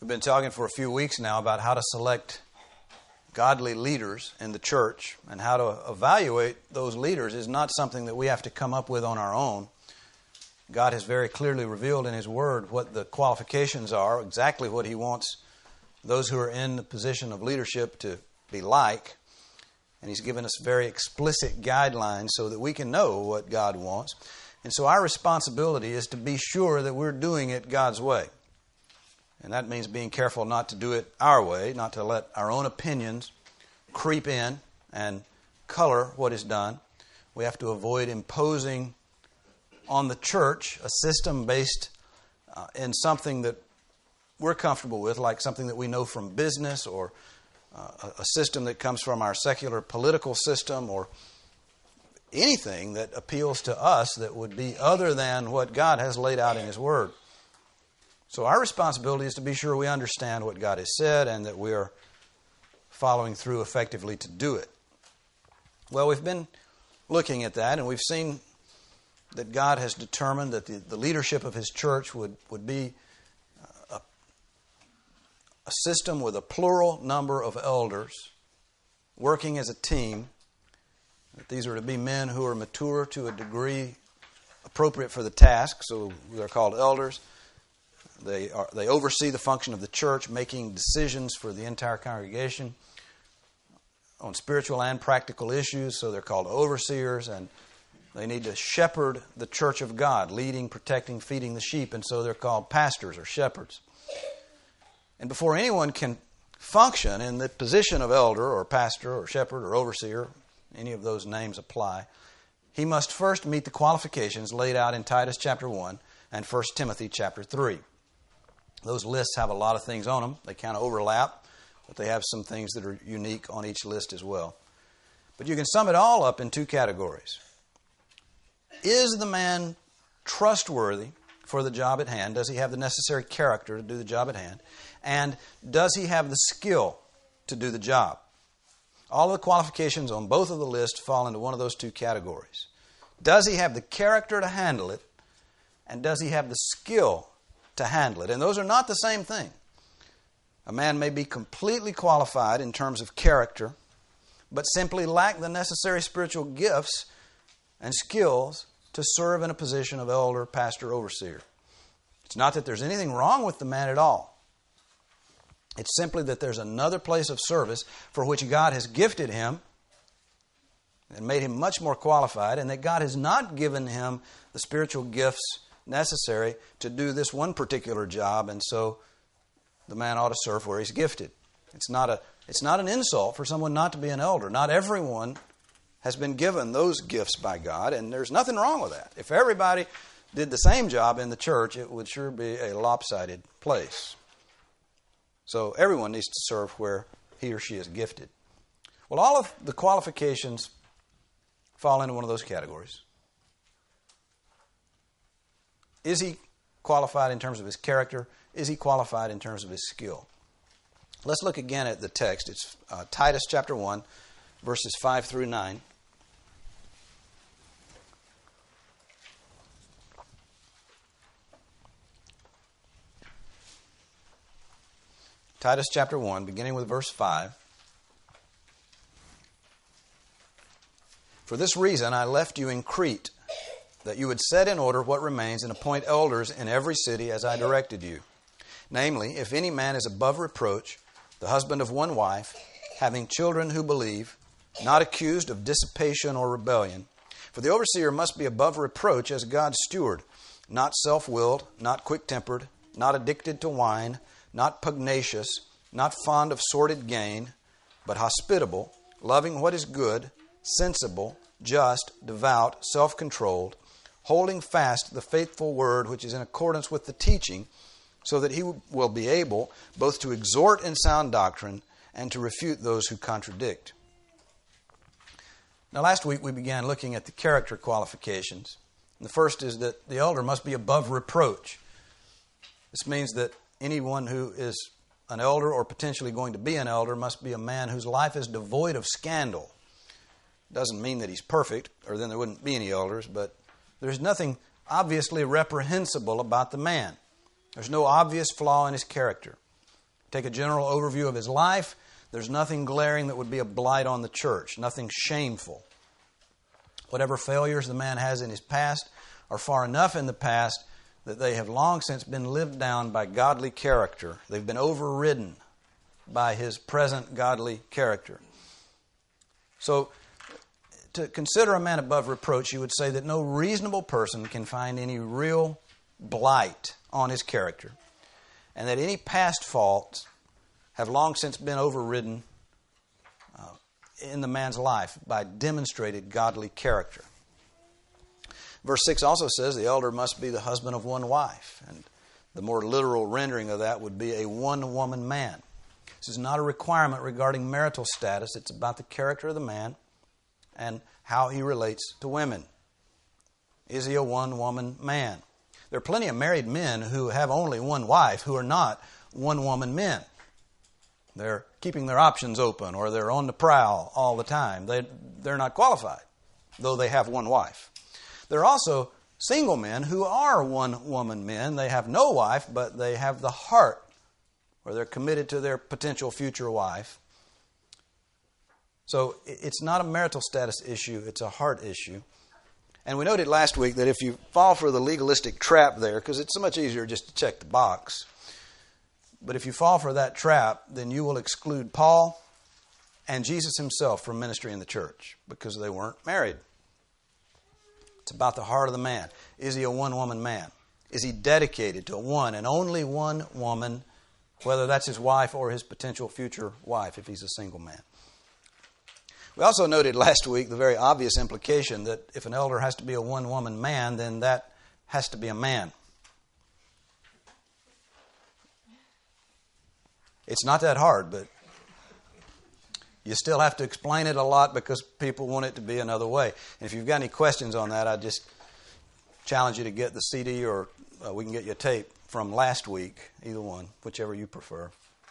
We've been talking for a few weeks now about how to select godly leaders in the church, and how to evaluate those leaders is not something that we have to come up with on our own. God has very clearly revealed in His Word what the qualifications are, exactly what He wants those who are in the position of leadership to be like. And He's given us very explicit guidelines so that we can know what God wants. And so our responsibility is to be sure that we're doing it God's way. And that means being careful not to do it our way, not to let our own opinions creep in and color what is done. We have to avoid imposing on the church a system based in something that we're comfortable with, like something that we know from business, or a system that comes from our secular political system, or anything that appeals to us that would be other than what God has laid out in His Word. So our responsibility is to be sure we understand what God has said and that we are following through effectively to do it. Well, we've been looking at that, and we've seen that God has determined that the leadership of His church would be a system with a plural number of elders working as a team. That these are to be men who are mature to a degree appropriate for the task, so they're called elders. They oversee the function of the church, making decisions for the entire congregation on spiritual and practical issues, so they're called overseers, and they need to shepherd the church of God, leading, protecting, feeding the sheep, and so they're called pastors or shepherds. And before anyone can function in the position of elder or pastor or shepherd or overseer, any of those names apply, he must first meet the qualifications laid out in Titus chapter 1 and 1 Timothy chapter 3. Those lists have a lot of things on them. They kind of overlap, but they have some things that are unique on each list as well. But you can sum it all up in two categories. Is the man trustworthy for the job at hand? Does he have the necessary character to do the job at hand? And does he have the skill to do the job? All of the qualifications on both of the lists fall into one of those two categories. Does he have the character to handle it? And does he have the skill to handle it? And those are not the same thing. A man may be completely qualified in terms of character, but simply lack the necessary spiritual gifts and skills to serve in a position of elder, pastor, overseer. It's not that there's anything wrong with the man at all. It's simply that there's another place of service for which God has gifted him and made him much more qualified, and that God has not given him the spiritual gifts necessary to do this one particular job, and so the man ought to serve where he's gifted. It's not an insult for someone not to be an elder. Not everyone has been given those gifts by God, and there's nothing wrong with that. If everybody did the same job in the church, it would sure be a lopsided place. So everyone needs to serve where he or she is gifted. Well, all of the qualifications fall into one of those categories. Is he qualified in terms of his character? Is he qualified in terms of his skill? Let's look again at the text. It's Titus chapter 1, verses 5 through 9. Titus chapter 1, beginning with verse 5. For this reason I left you in Crete, that you would set in order what remains and appoint elders in every city as I directed you. Namely, if any man is above reproach, the husband of one wife, having children who believe, not accused of dissipation or rebellion. For the overseer must be above reproach as God's steward, not self-willed, not quick-tempered, not addicted to wine, not pugnacious, not fond of sordid gain, but hospitable, loving what is good, sensible, just, devout, self-controlled, holding fast the faithful word which is in accordance with the teaching, so that he will be able both to exhort in sound doctrine and to refute those who contradict. Now, last week we began looking at the character qualifications. And the first is that the elder must be above reproach. This means that anyone who is an elder or potentially going to be an elder must be a man whose life is devoid of scandal. Doesn't mean that he's perfect, or then there wouldn't be any elders, but there's nothing obviously reprehensible about the man. There's no obvious flaw in his character. Take a general overview of his life. There's nothing glaring that would be a blight on the church, nothing shameful. Whatever failures the man has in his past are far enough in the past that they have long since been lived down by godly character. They've been overridden by his present godly character. So, to consider a man above reproach, you would say that no reasonable person can find any real blight on his character, and that any past faults have long since been overridden in the man's life by demonstrated godly character. Verse 6 also says the elder must be the husband of one wife, and the more literal rendering of that would be a one-woman man. This is not a requirement regarding marital status. It's about the character of the man and how he relates to women. Is he a one-woman man? There are plenty of married men who have only one wife who are not one-woman men. They're keeping their options open, or they're on the prowl all the time. They're not qualified, though they have one wife. There are also single men who are one-woman men. They have no wife, but they have the heart, or they're committed to their potential future wife. So it's not a marital status issue, it's a heart issue. And we noted last week that if you fall for the legalistic trap there, because it's so much easier just to check the box, but if you fall for that trap, then you will exclude Paul and Jesus himself from ministry in the church because they weren't married. It's about the heart of the man. Is he a one-woman man? Is he dedicated to one and only one woman, whether that's his wife or his potential future wife if he's a single man? We also noted last week the very obvious implication that if an elder has to be a one-woman man, then that has to be a man. It's not that hard, but you still have to explain it a lot because people want it to be another way. And if you've got any questions on that, I just challenge you to get the CD or we can get you a tape from last week, either one, whichever you prefer.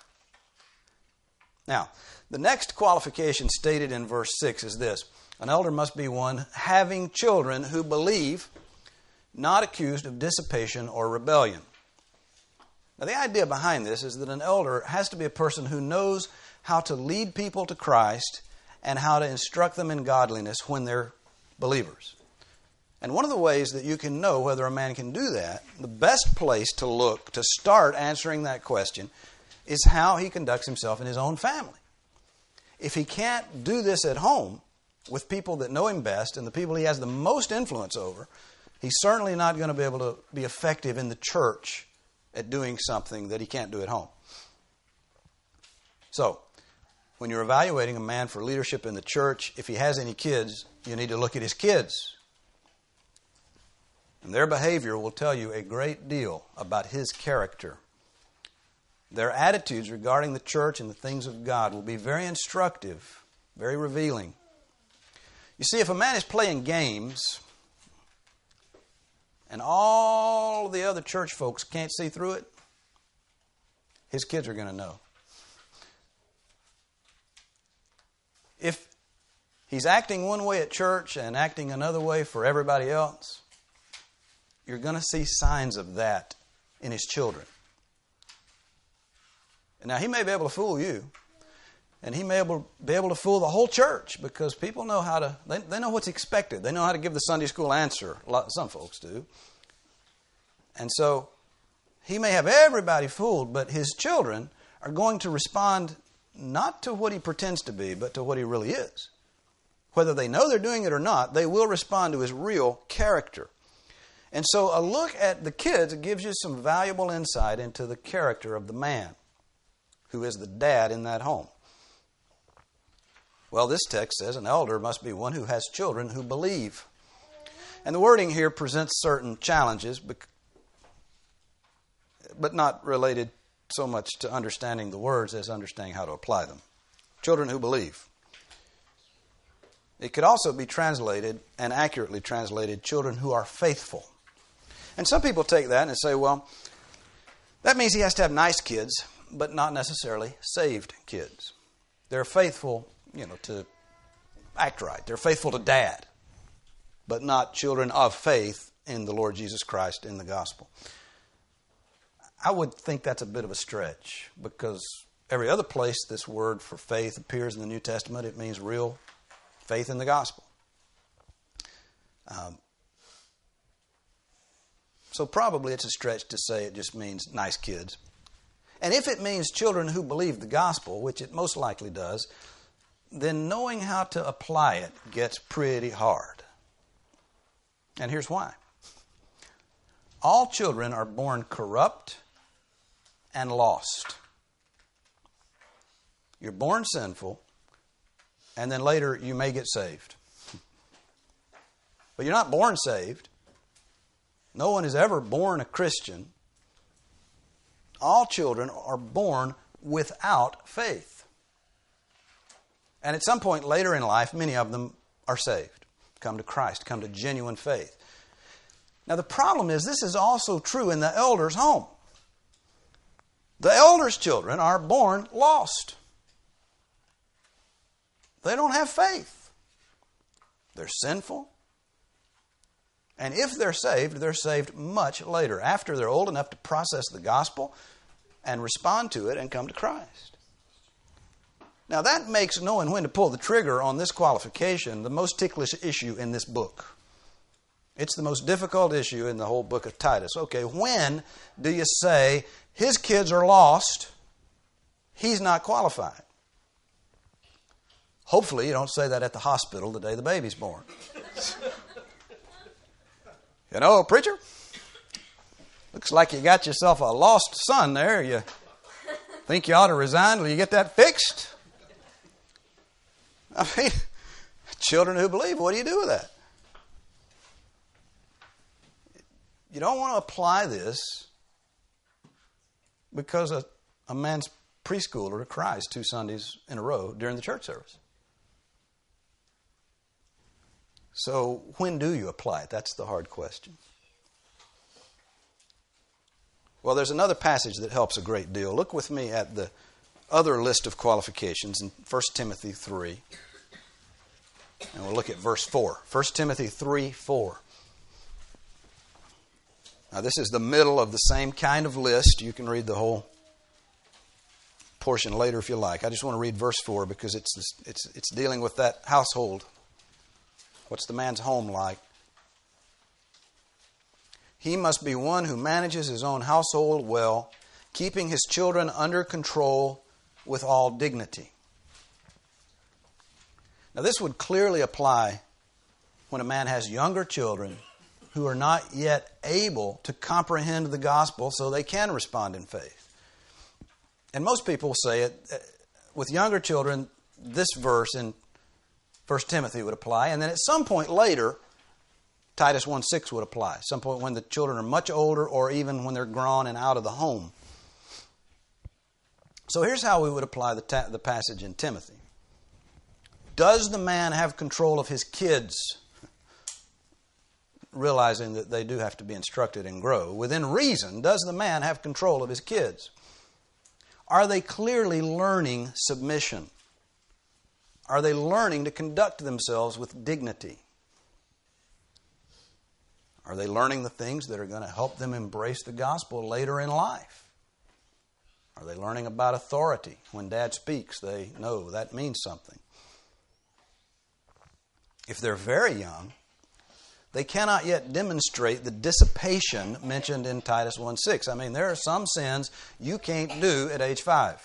Now, the next qualification stated in verse 6 is this. An elder must be one having children who believe, not accused of dissipation or rebellion. Now, the idea behind this is that an elder has to be a person who knows how to lead people to Christ and how to instruct them in godliness when they're believers. And one of the ways that you can know whether a man can do that, the best place to look to start answering that question is how he conducts himself in his own family. If he can't do this at home with people that know him best and the people he has the most influence over, he's certainly not going to be able to be effective in the church at doing something that he can't do at home. So, when you're evaluating a man for leadership in the church, if he has any kids, you need to look at his kids. And their behavior will tell you a great deal about his character. Their attitudes regarding the church and the things of God will be very instructive, very revealing. You see, if a man is playing games and all the other church folks can't see through it, his kids are going to know. If he's acting one way at church and acting another way for everybody else, you're going to see signs of that in his children. Now, he may be able to fool you, and he may be able to fool the whole church because people know how to, they know what's expected. They know how to give the Sunday school answer. Some folks do. And so, he may have everybody fooled, but his children are going to respond not to what he pretends to be, but to what he really is. Whether they know they're doing it or not, they will respond to his real character. And so, a look at the kids gives you some valuable insight into the character of the man who is the dad in that home. Well, this text says an elder must be one who has children who believe. And the wording here presents certain challenges, but not related so much to understanding the words as understanding how to apply them. Children who believe. It could also be translated, and accurately translated, children who are faithful. And some people take that and say, well, that means he has to have nice kids, but not necessarily saved kids. They're faithful, to act right. They're faithful to dad, but not children of faith in the Lord Jesus Christ in the gospel. I would think that's a bit of a stretch, because every other place this word for faith appears in the New Testament, it means real faith in the gospel. So probably it's a stretch to say it just means nice kids. And if it means children who believe the gospel, which it most likely does, then knowing how to apply it gets pretty hard. And here's why. All children are born corrupt and lost. You're born sinful, and then later you may get saved. But you're not born saved. No one is ever born a Christian. All children are born without faith. And at some point later in life, many of them are saved, come to Christ, come to genuine faith. Now the problem is, this is also true in the elder's home. The elder's children are born lost. They don't have faith. They're sinful. And if they're saved much later, after they're old enough to process the gospel and respond to it and come to Christ. Now that makes knowing when to pull the trigger on this qualification the most ticklish issue in this book. It's the most difficult issue in the whole book of Titus. Okay, when do you say his kids are lost, he's not qualified? Hopefully you don't say that at the hospital the day the baby's born. You know, preacher, looks like you got yourself a lost son there. You think you ought to resign? Will you get that fixed? I mean, children who believe, what do you do with that? You don't want to apply this because a man's preschooler cries 2 Sundays in a row during the church service. So when do you apply it? That's the hard question. Well, there's another passage that helps a great deal. Look with me at the other list of qualifications in 1 Timothy 3. And we'll look at verse 4. 1 Timothy 3:4. Now this is the middle of the same kind of list. You can read the whole portion later if you like. I just want to read verse 4 because it's dealing with that household. What's the man's home like? He must be one who manages his own household well, keeping his children under control with all dignity. Now this would clearly apply when a man has younger children who are not yet able to comprehend the gospel so they can respond in faith. And most people say it with younger children, this verse in 1 Timothy would apply, and then at some point later, Titus 1:6 would apply. Some point when the children are much older or even when they're grown and out of the home. So here's how we would apply the passage in Timothy. Does the man have control of his kids? Realizing that they do have to be instructed and grow. Within reason, does the man have control of his kids? Are they clearly learning submission? Are they learning to conduct themselves with dignity? Are they learning the things that are going to help them embrace the gospel later in life? Are they learning about authority? When Dad speaks, they know that means something. If they're very young, they cannot yet demonstrate the dissipation mentioned in Titus 1:6. I mean, there are some sins you can't do at age 5.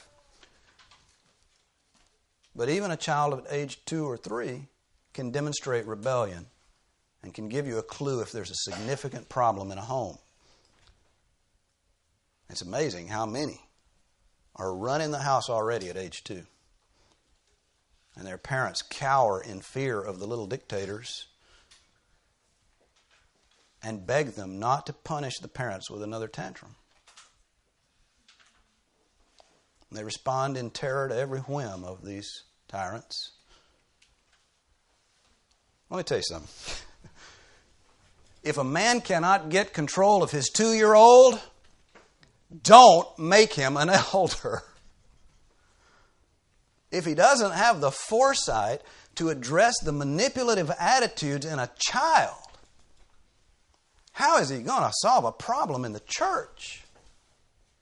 But even a child at age 2 or 3 can demonstrate rebellion and can give you a clue if there's a significant problem in a home. It's amazing how many are running the house already at age 2. And their parents cower in fear of the little dictators and beg them not to punish the parents with another tantrum. And they respond in terror to every whim of these tyrants. Let me tell you something. If a man cannot get control of his 2-year-old, don't make him an elder. If he doesn't have the foresight to address the manipulative attitudes in a child, how is he going to solve a problem in the church?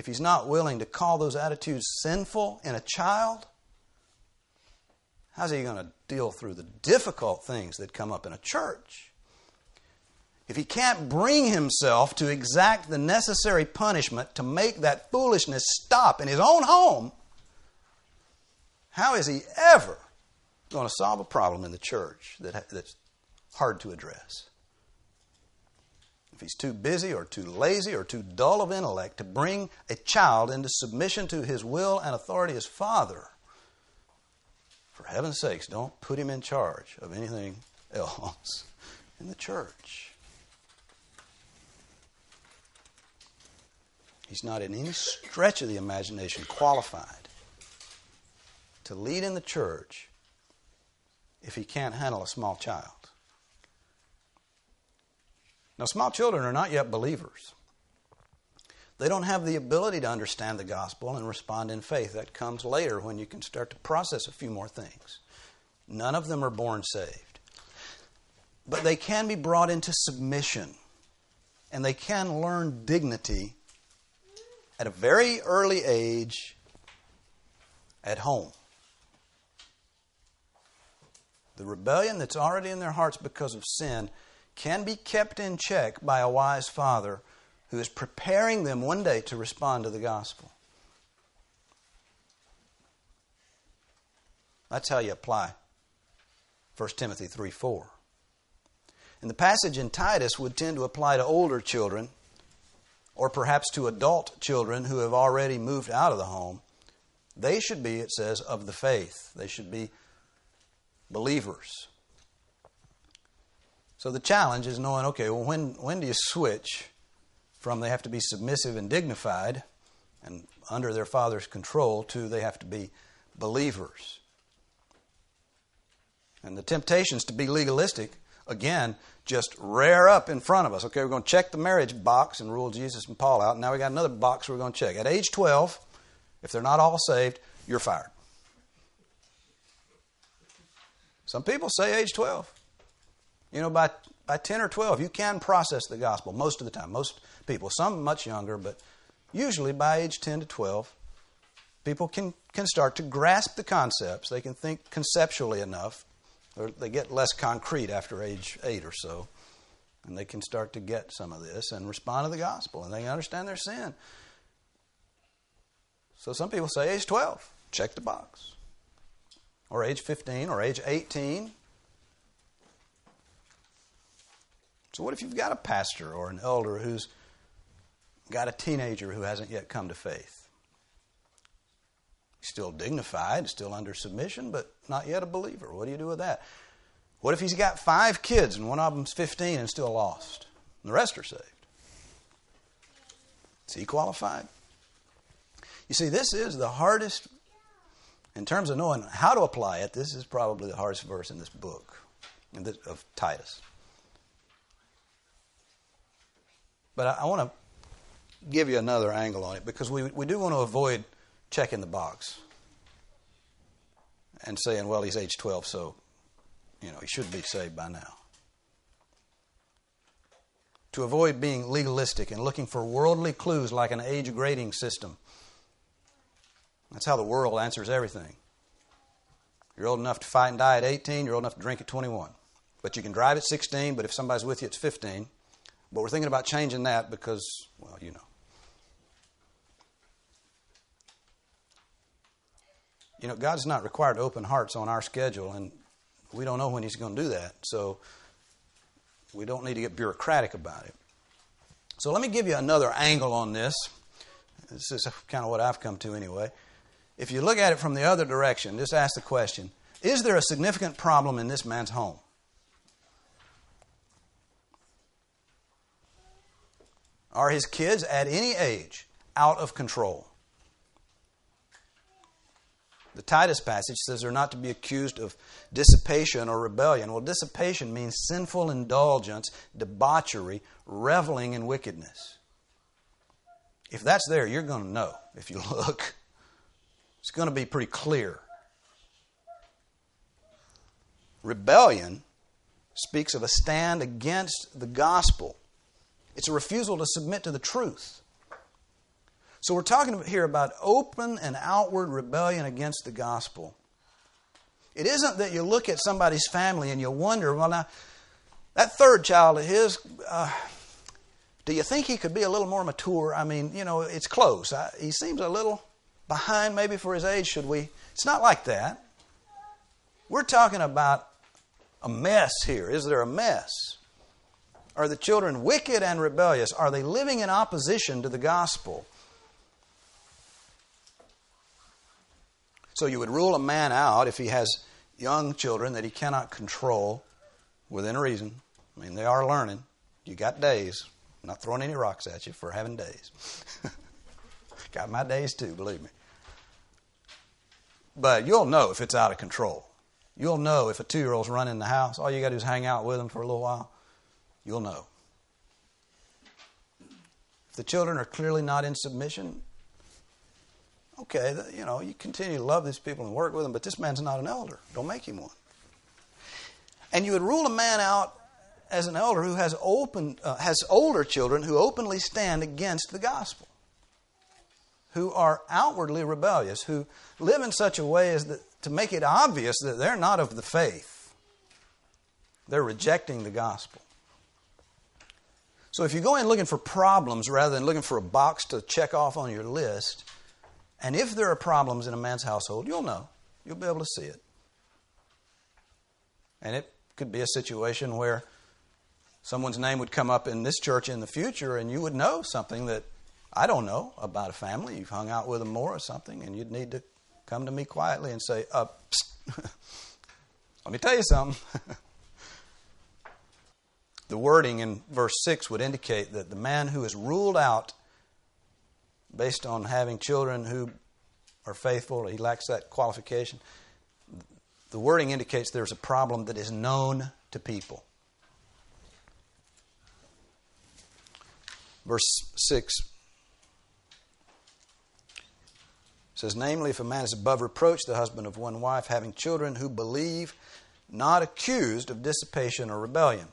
if he's not willing to call those attitudes sinful in a child, how's he going to deal through the difficult things that come up in a church? If he can't bring himself to exact the necessary punishment to make that foolishness stop in his own home, how is he ever going to solve a problem in the church that's hard to address? If he's too busy or too lazy or too dull of intellect to bring a child into submission to his will and authority as father, for heaven's sakes, don't put him in charge of anything else in the church. He's not in any stretch of the imagination qualified to lead in the church if he can't handle a small child. Now, small children are not yet believers. They don't have the ability to understand the gospel and respond in faith. That comes later when you can start to process a few more things. None of them are born saved. But they can be brought into submission, and they can learn dignity at a very early age at home. The rebellion that's already in their hearts because of sin can be kept in check by a wise father who is preparing them one day to respond to the gospel. That's how you apply 1 Timothy 3:4. And the passage in Titus would tend to apply to older children, or perhaps to adult children who have already moved out of the home. They should be, it says, of the faith. They should be believers. So the challenge is knowing, okay, well, when do you switch from they have to be submissive and dignified and under their father's control to they have to be believers? And the temptations to be legalistic, again, just rear up in front of us. Okay, we're going to check the marriage box and rule Jesus and Paul out. And now we got another box we're going to check. At age 12, if they're not all saved, you're fired. Some people say age 12. You know, by 10 or 12, you can process the gospel most of the time. Most people, some much younger, but usually by age 10 to 12, people can start to grasp the concepts. They can think conceptually enough, or they get less concrete after age 8 or so, and they can start to get some of this and respond to the gospel, and they understand their sin. So some people say age 12, check the box. Or age 15, or age 18. So what if you've got a pastor or an elder who's got a teenager who hasn't yet come to faith? He's still dignified, still under submission, but not yet a believer. What do you do with that? What if he's got 5 kids and one of them's 15 and still lost? And the rest are saved. Is he qualified? You see, this is the hardest, in terms of knowing how to apply it, this is probably the hardest verse in this book of Titus. But I want to give you another angle on it, because we do want to avoid checking the box and saying, well, he's age 12, so, he should be saved by now. To avoid being legalistic and looking for worldly clues like an age grading system. That's how the world answers everything. You're old enough to fight and die at 18, you're old enough to drink at 21. But you can drive at 16, but if somebody's with you, it's 15. But we're thinking about changing that because, well, God's not required to open hearts on our schedule, and we don't know when He's going to do that. So we don't need to get bureaucratic about it. So let me give you another angle on this. This is kind of what I've come to anyway. If you look at it from the other direction, just ask the question, is there a significant problem in this man's home? Are his kids at any age out of control? The Titus passage says they're not to be accused of dissipation or rebellion. Well, dissipation means sinful indulgence, debauchery, reveling in wickedness. If that's there, you're going to know if you look. It's going to be pretty clear. Rebellion speaks of a stand against the gospel. It's a refusal to submit to the truth. So we're talking here about open and outward rebellion against the gospel. It isn't that you look at somebody's family and you wonder, well, now, that third child of his, do you think he could be a little more mature? I mean, it's close. He seems a little behind maybe for his age. Should we? It's not like that. We're talking about a mess here. Is there a mess? Are the children wicked and rebellious? Are they living in opposition to the gospel? So you would rule a man out if he has young children that he cannot control within reason. I mean, they are learning. You got days. I'm not throwing any rocks at you for having days. Got my days too, believe me. But you'll know if it's out of control. You'll know if a 2-year-old's running the house. All you got to do is hang out with them for a little while. You'll know. If the children are clearly not in submission, okay, you continue to love these people and work with them, but this man's not an elder. Don't make him one. And you would rule a man out as an elder who has older children who openly stand against the gospel, who are outwardly rebellious, who live in such a way as to make it obvious that they're not of the faith. They're rejecting the gospel. So if you go in looking for problems rather than looking for a box to check off on your list, and if there are problems in a man's household, you'll know. You'll be able to see it. And it could be a situation where someone's name would come up in this church in the future and you would know something that I don't know about a family. You've hung out with them more or something, and you'd need to come to me quietly and say, psst, let me tell you something. The wording in verse 6 would indicate that the man who is ruled out based on having children who are faithful, he lacks that qualification. The wording indicates there's a problem that is known to people. Verse 6 says, namely, if a man is above reproach, the husband of one wife, having children who believe, not accused of dissipation or rebellion.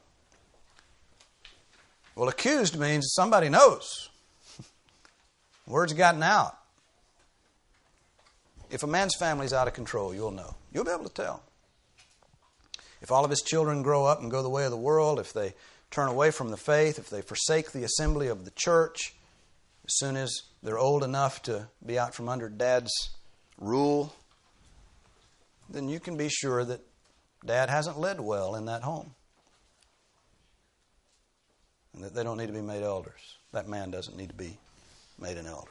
Well, accused means somebody knows. Word's gotten out. If a man's family is out of control, you'll know. You'll be able to tell. If all of his children grow up and go the way of the world, if they turn away from the faith, if they forsake the assembly of the church, as soon as they're old enough to be out from under Dad's rule, then you can be sure that Dad hasn't led well in that home. And that they don't need to be made elders. That man doesn't need to be made an elder.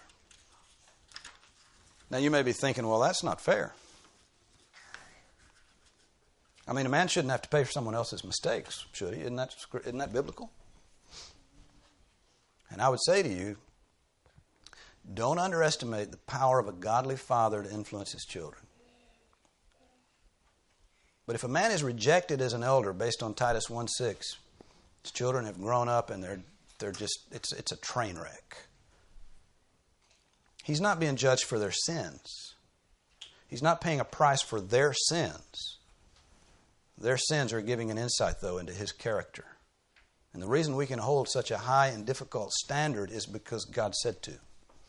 Now you may be thinking, well, that's not fair. I mean, a man shouldn't have to pay for someone else's mistakes, should he? Isn't that biblical? And I would say to you, don't underestimate the power of a godly father to influence his children. But if a man is rejected as an elder based on Titus 1:6, his children have grown up and they're just, it's a train wreck. He's not being judged for their sins. He's not paying a price for their sins. Their sins are giving an insight, though, into his character. And the reason we can hold such a high and difficult standard is because God said to.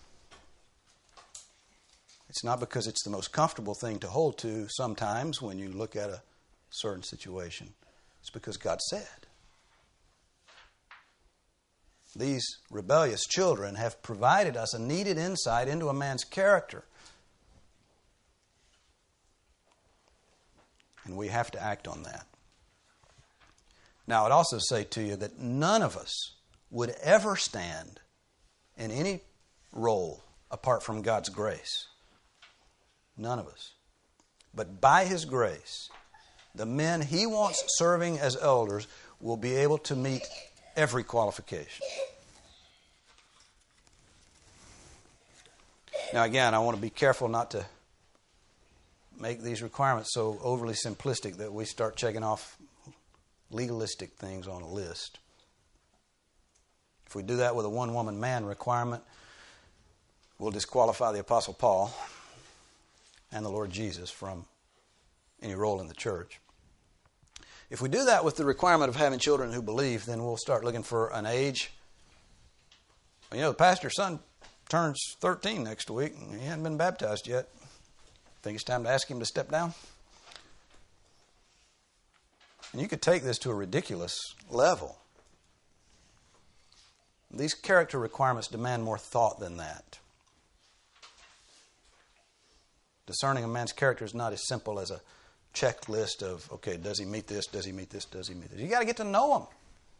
It's not because it's the most comfortable thing to hold to sometimes when you look at a certain situation. It's because God said. These rebellious children have provided us a needed insight into a man's character. And we have to act on that. Now, I'd also say to you that none of us would ever stand in any role apart from God's grace. None of us. But by His grace, the men He wants serving as elders will be able to meet every qualification. Now, again, I want to be careful not to make these requirements so overly simplistic that we start checking off legalistic things on a list. If we do that with a one-woman man requirement, we'll disqualify the Apostle Paul and the Lord Jesus from any role in the church. If we do that with the requirement of having children who believe, then we'll start looking for an age. You know, the pastor's son turns 13 next week and he hasn't been baptized yet. Think it's time to ask him to step down? And you could take this to a ridiculous level. These character requirements demand more thought than that. Discerning a man's character is not as simple as a checklist of, okay, does he meet this, does he meet this, does he meet this? You got to get to know him.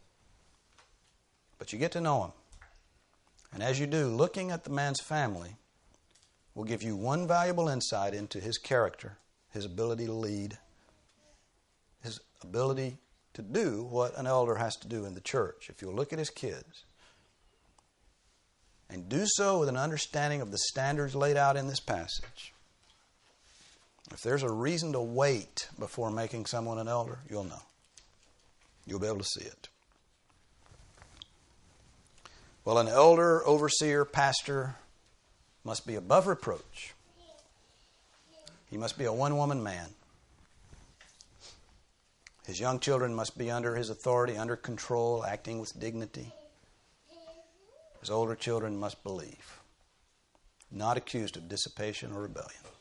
But you get to know him. And as you do, looking at the man's family will give you one valuable insight into his character, his ability to lead, his ability to do what an elder has to do in the church. If you'll look at his kids and do so with an understanding of the standards laid out in this passage, if there's a reason to wait before making someone an elder, you'll know. You'll be able to see it. Well, an elder, overseer, pastor must be above reproach. He must be a one-woman man. His young children must be under his authority, under control, acting with dignity. His older children must believe, not accused of dissipation or rebellion.